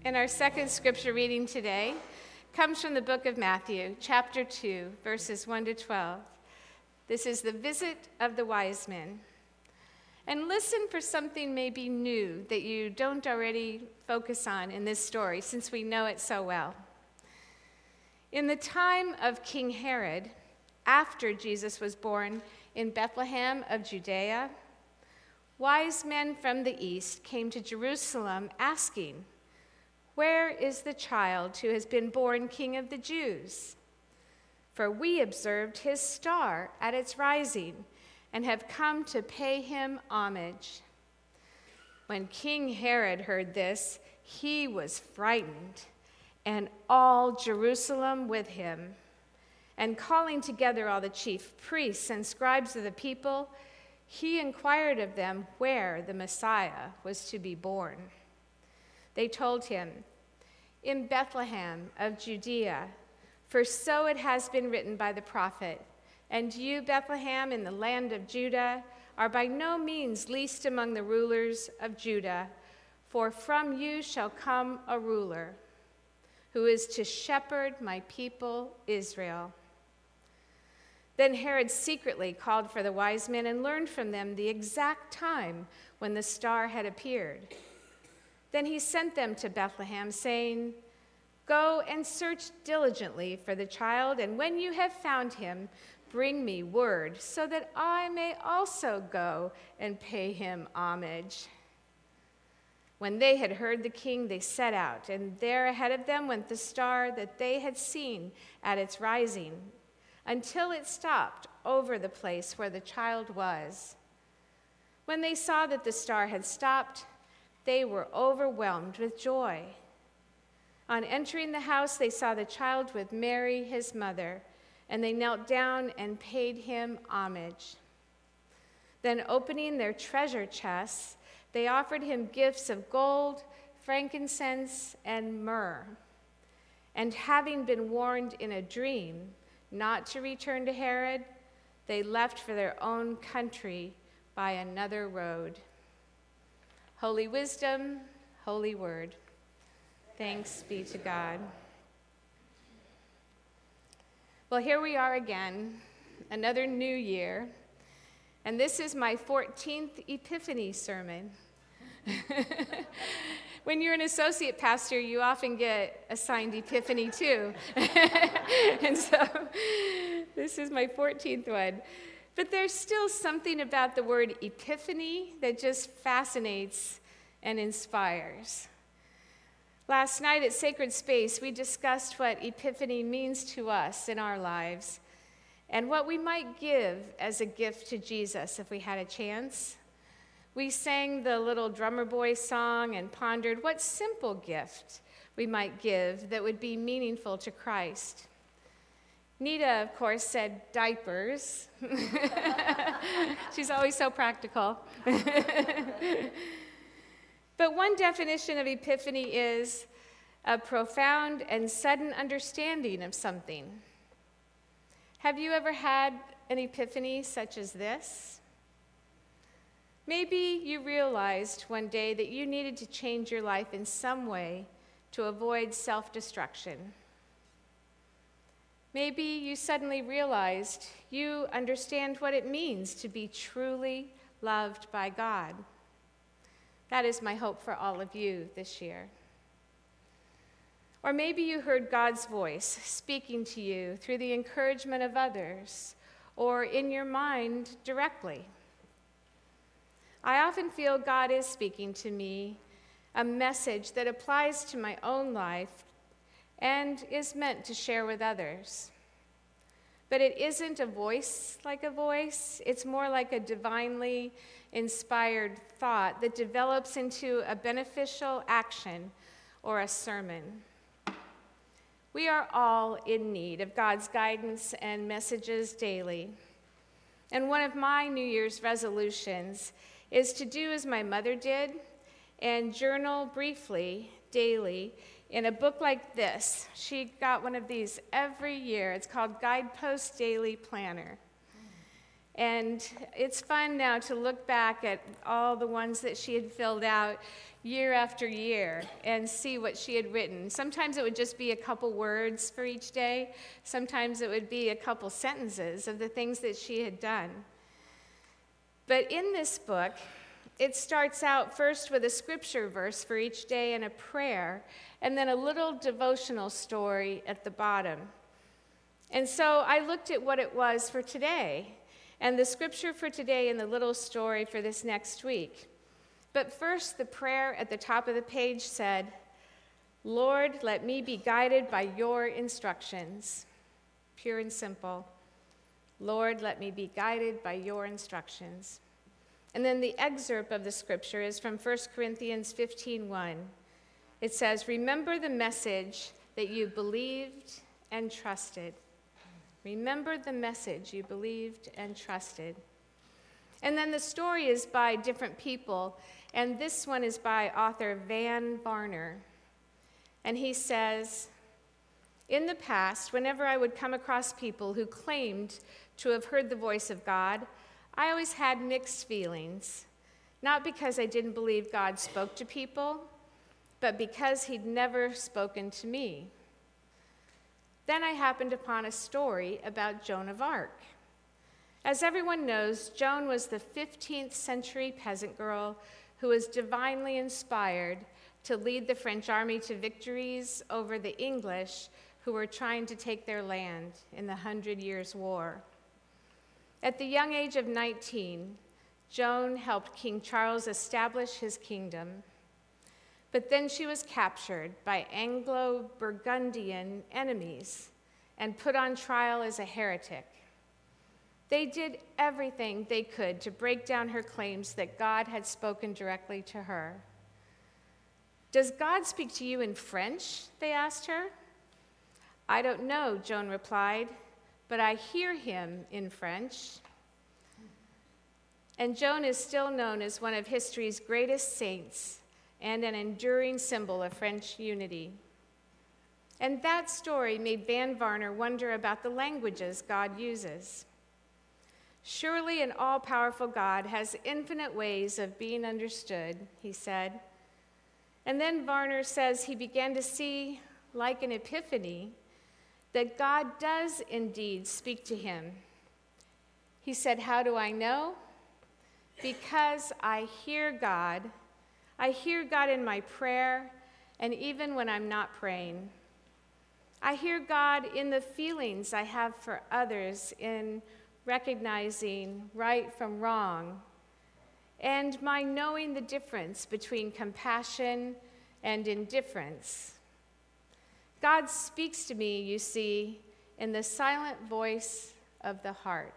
And our second scripture reading today comes from the book of Matthew, chapter 2, verses 1 to 12. This is the visit of the wise men. And listen for something maybe new that you don't already focus on in this story, since we know it so well. In the time of King Herod, after Jesus was born in Bethlehem of Judea, wise men from the east came to Jerusalem asking, "Where is the child who has been born King of the Jews? For we observed his star at its rising and have come to pay him homage." When King Herod heard this, he was frightened, and all Jerusalem with him. And calling together all the chief priests and scribes of the people, he inquired of them where the Messiah was to be born. They told him, "In Bethlehem of Judea, for so it has been written by the prophet, and you, Bethlehem, in the land of Judah, are by no means least among the rulers of Judah, for from you shall come a ruler, who is to shepherd my people Israel." Then Herod secretly called for the wise men and learned from them the exact time when the star had appeared. Then he sent them to Bethlehem, saying, "Go and search diligently for the child, and when you have found him, bring me word, so that I may also go and pay him homage." When they had heard the king, they set out, and there ahead of them went the star that they had seen at its rising, until it stopped over the place where the child was. When they saw that the star had stopped, they were overwhelmed with joy. On entering the house, they saw the child with Mary, his mother, and they knelt down and paid him homage. Then, opening their treasure chests, they offered him gifts of gold, frankincense, and myrrh. And having been warned in a dream not to return to Herod, they left for their own country by another road. Holy wisdom, holy word. Thanks be to God. Well, here we are again, another new year, and this is my 14th Epiphany sermon. When you're an associate pastor, you often get assigned Epiphany too. And so this is my 14th one. But there's still something about the word epiphany that just fascinates and inspires. Last night at Sacred Space, we discussed what epiphany means to us in our lives and what we might give as a gift to Jesus if we had a chance. We sang the little drummer boy song and pondered what simple gift we might give that would be meaningful to Christ. Nita, of course, said diapers. She's always so practical. But one definition of epiphany is a profound and sudden understanding of something. Have you ever had an epiphany such as this? Maybe you realized one day that you needed to change your life in some way to avoid self-destruction. Maybe you suddenly realized you understand what it means to be truly loved by God. That is my hope for all of you this year. Or maybe you heard God's voice speaking to you through the encouragement of others or in your mind directly. I often feel God is speaking to me a message that applies to my own life and is meant to share with others. But it isn't a voice like a voice. It's more like a divinely inspired thought that develops into a beneficial action or a sermon. We are all in need of God's guidance and messages daily. And one of my New Year's resolutions is to do as my mother did and journal briefly daily in a book like this. She got one of these every year. It's called Guidepost Daily Planner. And it's fun now to look back at all the ones that she had filled out year after year and see what she had written. Sometimes it would just be a couple words for each day. Sometimes it would be a couple sentences of the things that she had done. But in this book, it starts out first with a scripture verse for each day and a prayer, and then a little devotional story at the bottom. And so I looked at what it was for today, and the scripture for today and the little story for this next week. But first, the prayer at the top of the page said, "Lord, let me be guided by your instructions." Pure and simple. Lord, let me be guided by your instructions. And then the excerpt of the scripture is from 1 Corinthians 15:1. It says, "Remember the message that you believed and trusted." Remember the message you believed and trusted. And then the story is by different people, and this one is by author Van Varner. And he says, "In the past, whenever I would come across people who claimed to have heard the voice of God, I always had mixed feelings, not because I didn't believe God spoke to people, but because he'd never spoken to me. Then I happened upon a story about Joan of Arc. As everyone knows, Joan was the 15th century peasant girl who was divinely inspired to lead the French army to victories over the English who were trying to take their land in the 100 Years' War. At the young age of 19, Joan helped King Charles establish his kingdom. But then she was captured by Anglo-Burgundian enemies and put on trial as a heretic. They did everything they could to break down her claims that God had spoken directly to her. "Does God speak to you in French?" they asked her. "I don't know," Joan replied, "but I hear him in French." And Joan is still known as one of history's greatest saints and an enduring symbol of French unity. And that story made Van Varner wonder about the languages God uses. Surely an all-powerful God has infinite ways of being understood, he said. And then Varner says he began to see, like an epiphany, that God does indeed speak to him. He said, "How do I know? Because I hear God. I hear God in my prayer, and even when I'm not praying. I hear God in the feelings I have for others, in recognizing right from wrong, and my knowing the difference between compassion and indifference. God speaks to me, you see, in the silent voice of the heart."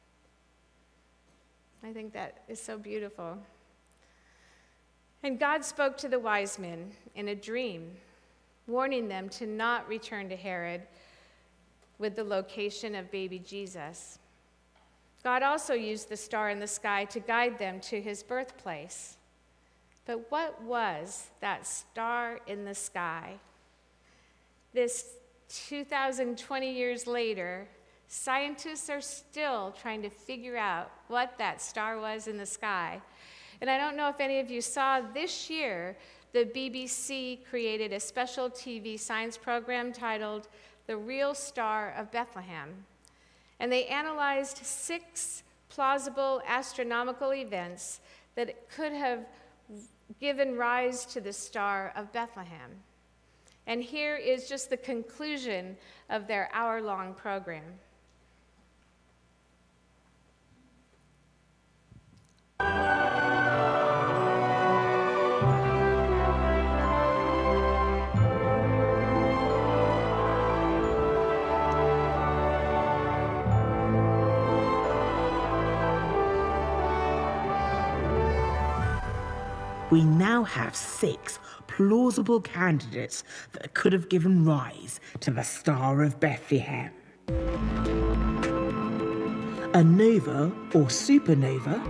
I think that is so beautiful. And God spoke to the wise men in a dream, warning them to not return to Herod with the location of baby Jesus. God also used the star in the sky to guide them to his birthplace. But what was that star in the sky? This 2020 years later, scientists are still trying to figure out what that star was in the sky. And I don't know if any of you saw this year, the BBC created a special TV science program titled The Real Star of Bethlehem. And they analyzed 6 plausible astronomical events that could have given rise to the Star of Bethlehem. And here is just the conclusion of their hour-long program. We now have 6 plausible candidates that could have given rise to the Star of Bethlehem. A nova or supernova,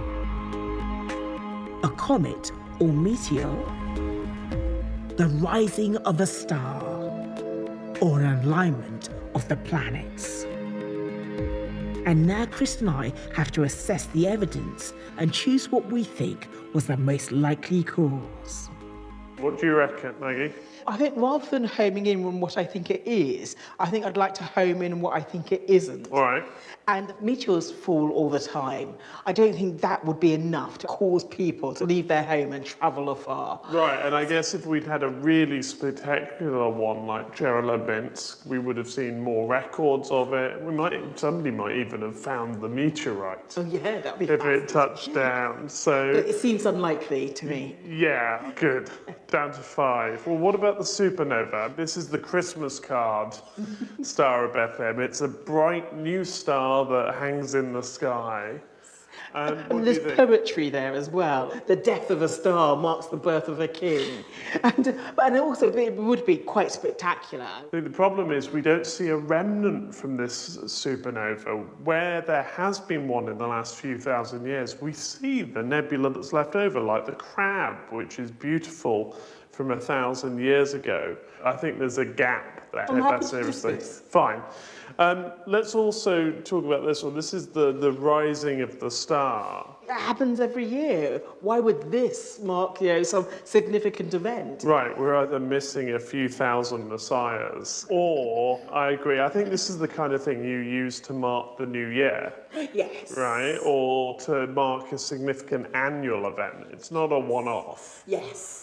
a comet or meteor, the rising of a star, or an alignment of the planets. And now Chris and I have to assess the evidence and choose what we think was the most likely cause. What do you reckon, Maggie? I think rather than homing in on what I think it is, I think I'd like to home in on what I think it isn't. All right. And meteors fall all the time. I don't think that would be enough to cause people to leave their home and travel afar. Right, and I guess if we'd had a really spectacular one like Chelyabinsk, we would have seen more records of it. Somebody might even have found the meteorite. Oh yeah, that'd be if it touched down. So But it seems unlikely to me. yeah, good. Down to 5. Well, what about the supernova? This is the Christmas card, Star of Bethlehem. It's a bright new star that hangs in the sky. What And do you there's think? poetry there as well. The death of a star marks the birth of a king. And also, it would be quite spectacular. The problem is we don't see a remnant from this supernova. Where there has been one in the last few thousand years, we see the nebula that's left over, like the Crab, which is beautiful from 1,000 years ago. I think there's a gap there. I'm happy That's to do seriously this. fine. Let's also talk about this one. This is the rising of the star. That happens every year. Why would this mark, some significant event? Right, we're either missing a few thousand messiahs, or, I agree, I think this is the kind of thing you use to mark the new year, Yes. right? Or to mark a significant annual event. It's not a one-off. Yes.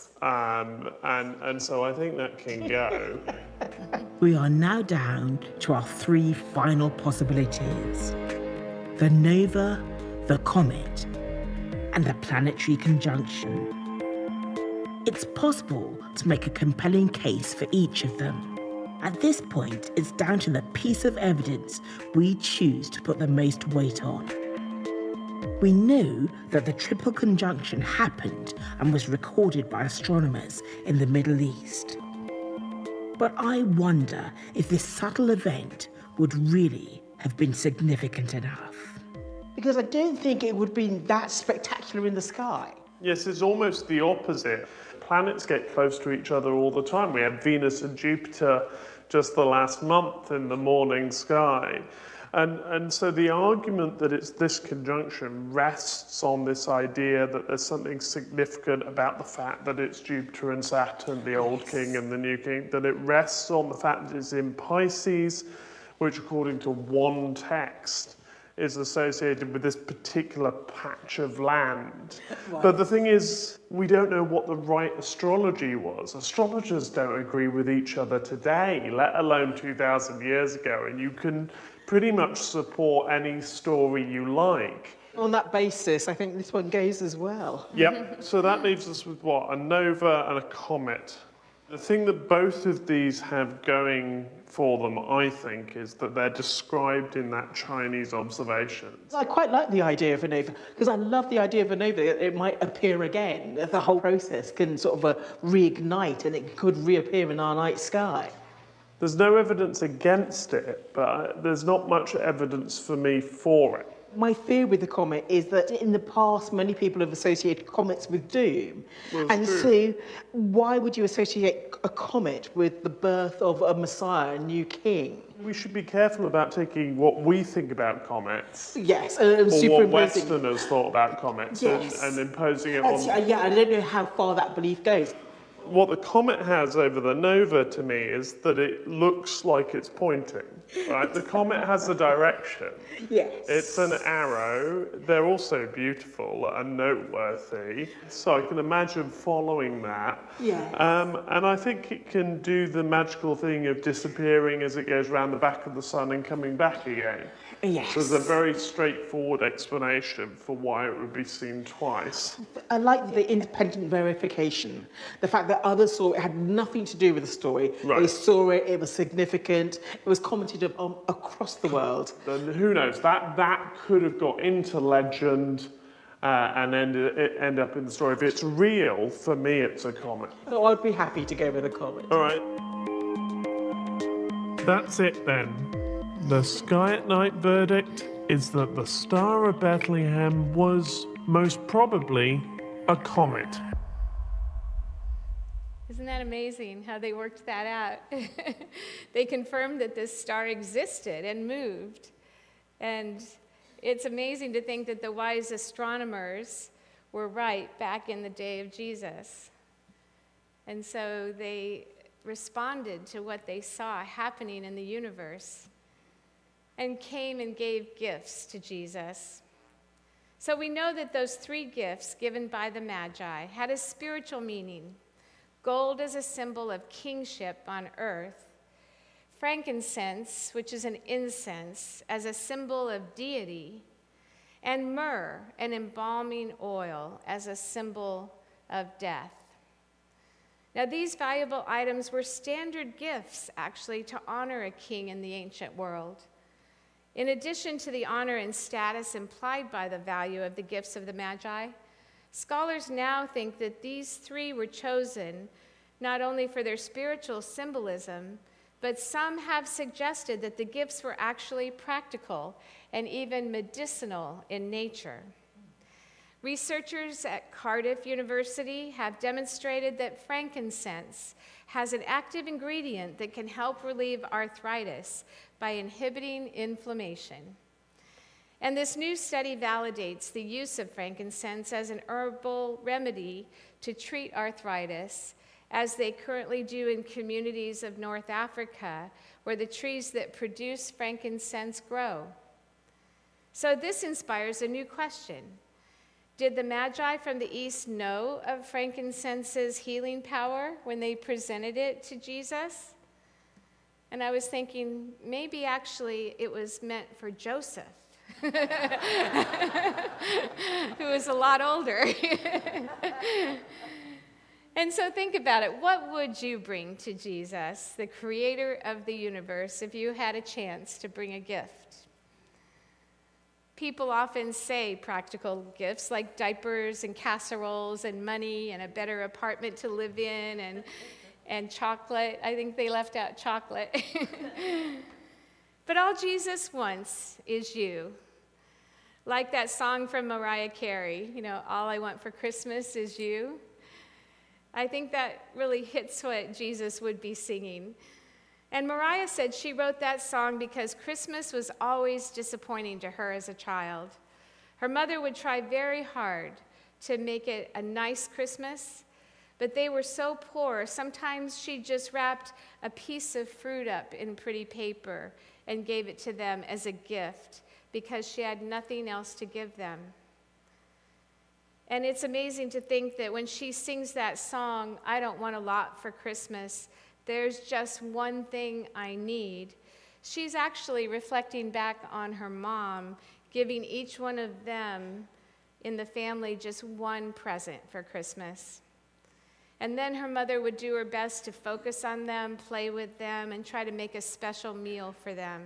And so I think that can go. We are now down to our 3 final possibilities: the nova, the comet, and the planetary conjunction. It's possible to make a compelling case for each of them. At this point, it's down to the piece of evidence we choose to put the most weight on. We know that the triple conjunction happened and was recorded by astronomers in the Middle East. But I wonder if this subtle event would really have been significant enough. Because I don't think it would be that spectacular in the sky. Yes, it's almost the opposite. Planets get close to each other all the time. We had Venus and Jupiter just the last month in the morning sky. And so the argument that it's this conjunction rests on this idea that there's something significant about the fact that it's Jupiter and Saturn, the old king and the new king, that it rests on the fact that it's in Pisces, which according to one text is associated with this particular patch of land. Right. But the thing is, we don't know what the right astrology was. Astrologers don't agree with each other today, let alone 2,000 years ago, and you can pretty much support any story you like. On that basis, I think this one goes as well. Yep, so that leaves us with what? A nova and a comet. The thing that both of these have going for them, I think, is that they're described in that Chinese observation. I quite like the idea of a nova, because I love the idea of a nova. It might appear again. The whole process can sort of reignite, and it could reappear in our night sky. There's no evidence against it, but there's not much evidence for me for it. My fear with the comet is that in the past, many people have associated comets with doom. Well, and true. so, why would you associate a comet with the birth of a messiah, a new king? We should be careful about taking what we think about comets, Yes, or what superimposing. Westerners thought about comets, Yes. and imposing it on. Yeah, I don't know how far that belief goes. What the comet has over the nova to me is that it looks like it's pointing, right? The comet has a direction. Yes. It's an arrow. They're also beautiful and noteworthy. So I can imagine following that. Yes. And I think it can do the magical thing of disappearing as it goes around the back of the sun and coming back again. Yes. So there's a very straightforward explanation for why it would be seen twice. I like the independent verification. The fact that others saw it had nothing to do with the story. Right. They saw it, it was significant, it was commented upon across the world. Then who knows? That could have got into legend and end up in the story. If it's real, for me, it's a comet. So I'd be happy to go with a comet. All right. That's it then. The Sky at Night verdict is that the Star of Bethlehem was most probably a comet. Isn't that amazing how they worked that out? They confirmed that this star existed and moved. And it's amazing to think that the wise astronomers were right back in the day of Jesus. And so they responded to what they saw happening in the universe and came and gave gifts to Jesus. So we know that those 3 gifts given by the Magi had a spiritual meaning. Gold as a symbol of kingship on earth, frankincense, which is an incense, as a symbol of deity, and myrrh, an embalming oil, as a symbol of death. Now, these valuable items were standard gifts, actually, to honor a king in the ancient world. In addition to the honor and status implied by the value of the gifts of the Magi, scholars now think that these 3 were chosen not only for their spiritual symbolism, but some have suggested that the gifts were actually practical and even medicinal in nature. Researchers at Cardiff University have demonstrated that frankincense has an active ingredient that can help relieve arthritis by inhibiting inflammation. And this new study validates the use of frankincense as an herbal remedy to treat arthritis, as they currently do in communities of North Africa, where the trees that produce frankincense grow. So this inspires a new question. Did the Magi from the East know of frankincense's healing power when they presented it to Jesus? And I was thinking, maybe actually it was meant for Joseph, who was a lot older. And so think about it. What would you bring to Jesus, the creator of the universe, if you had a chance to bring a gift? People often say practical gifts like diapers and casseroles and money and a better apartment to live in and chocolate. I think they left out chocolate. But all Jesus wants is you. Like that song from Mariah Carey, all I want for Christmas is you. I think that really hits what Jesus would be singing. And Mariah said she wrote that song because Christmas was always disappointing to her as a child. Her mother would try very hard to make it a nice Christmas, but they were so poor, sometimes she just wrapped a piece of fruit up in pretty paper and gave it to them as a gift because she had nothing else to give them. And it's amazing to think that when she sings that song, I don't want a lot for Christmas, there's just one thing I need, she's actually reflecting back on her mom, giving each one of them in the family just one present for Christmas. And then her mother would do her best to focus on them, play with them, and try to make a special meal for them.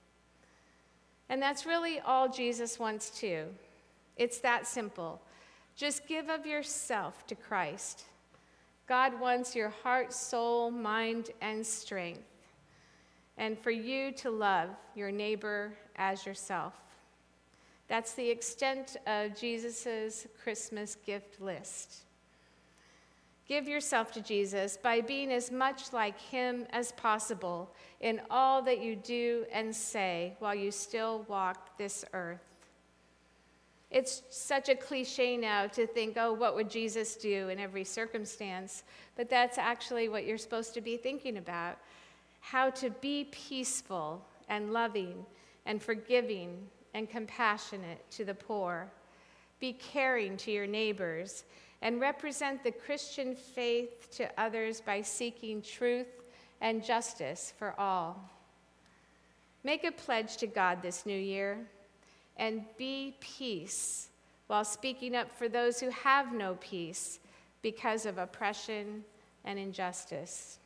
And that's really all Jesus wants too. It's that simple. Just give of yourself to Christ. God wants your heart, soul, mind, and strength, and for you to love your neighbor as yourself. That's the extent of Jesus' Christmas gift list. Give yourself to Jesus by being as much like him as possible in all that you do and say while you still walk this earth. It's such a cliche now to think, what would Jesus do in every circumstance? But that's actually what you're supposed to be thinking about. How to be peaceful and loving and forgiving and compassionate to the poor. Be caring to your neighbors and represent the Christian faith to others by seeking truth and justice for all. Make a pledge to God this new year. And be peace while speaking up for those who have no peace because of oppression and injustice.